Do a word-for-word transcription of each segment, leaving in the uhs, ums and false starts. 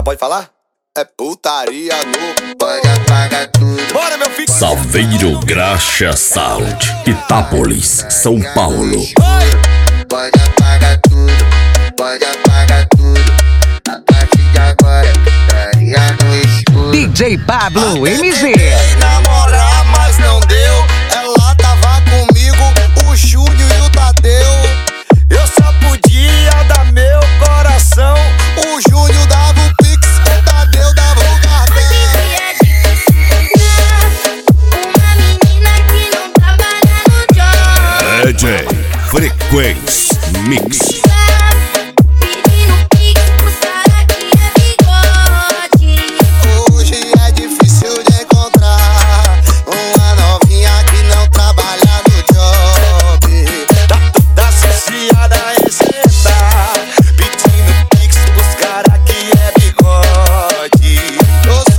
pode falar? É putaria no... Pode apagar tudo. Bora, meu filho! Saveiro Graxa Sound, Itápolis, São Paulo. Pode apagar tudo, pode apagar tudo. A partir de agora, putaria no escuro. D J Pablo M Z. Tentei namorar, mas não deu. Ela tava comigo, o Júnior e o Tadeu. Eu só podia dar meu coração. O Júnior dava o Pix, o Tadeu dava o cartão. Hoje é difícil uma menina que não trabalha no job. D J Frequência Mix. Pedindo Pix pros cara que é bigode. Hoje é difícil de encontrar uma novinha que não trabalha no job. Tá toda associada a excetar, pedindo Pix pros cara que é bigode. Tô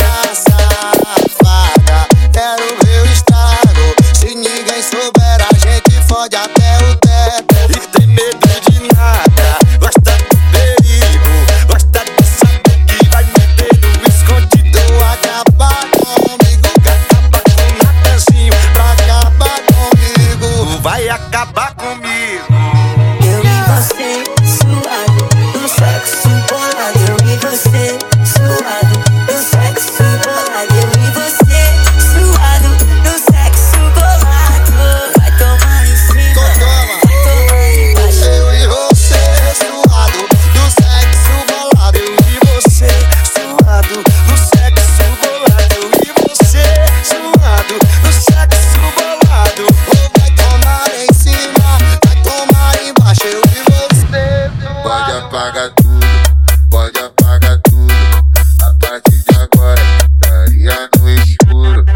safada, quero ver o estrago. Se ninguém souber, a gente fode até o teto. E tem medo de nada, gosta do perigo, gosta de saber que vai meter no escondido. Acabar comigo, quer acabar com Natanzinho, pra acabar comigo, vai acabar comigo. Eu e você, suado, no sexo bolado. Eu e você, suado, no sexo bolado. Eu e você, suado, no sexo bolado. Vai tomar em cima, Toma. vai tomar embaixo. Eu e você, suado, no sexo bolado. Eu e você, suado, no sexo bolado. Eu e você, suado, no sexo bolado. Oh, vai tomar em cima, vai tomar embaixo. Eu e você, Pode suado. apagar tudo, pode apagar tudo. A partir de agora, putaria no escuro.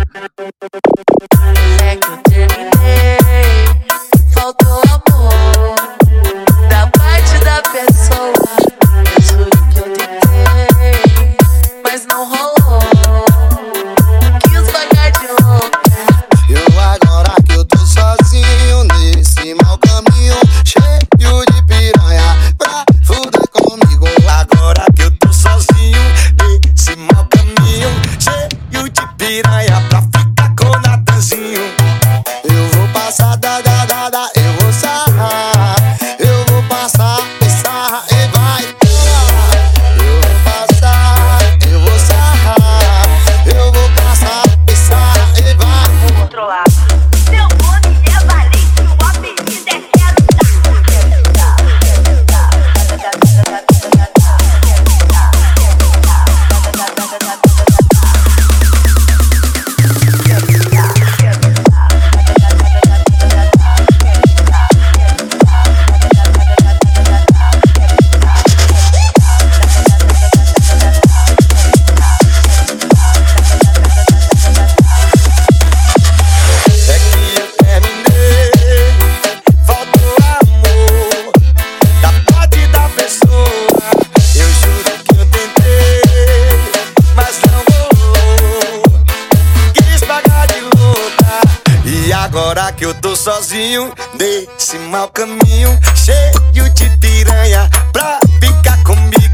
É que eu terminei, faltou amor da parte da pessoa. Eu juro que eu tentei, mas não rolou. Quis pagar de louca. Eu agora que eu tô sozinho nesse mau caminho, cheio de piranha pra fuder comigo. Agora que eu tô sozinho nesse mau caminho, cheio de piranha pra ficar com o Natanzinho. Eu vou passar da da da da, eu vou sarrar, eu vou passar e sarra e vai. Eu vou passar, eu vou sarrar, eu vou passar e sarra e vai. Controlar. Meu nome é Valente, o apelido é Quero É que eu terminei, faltou amor da parte da pessoa. Eu juro que eu tentei, mas não rolou. Quis pagar de louca. E agora que eu tô sozinho nesse mau caminho, cheio de piranha pra ficar comigo.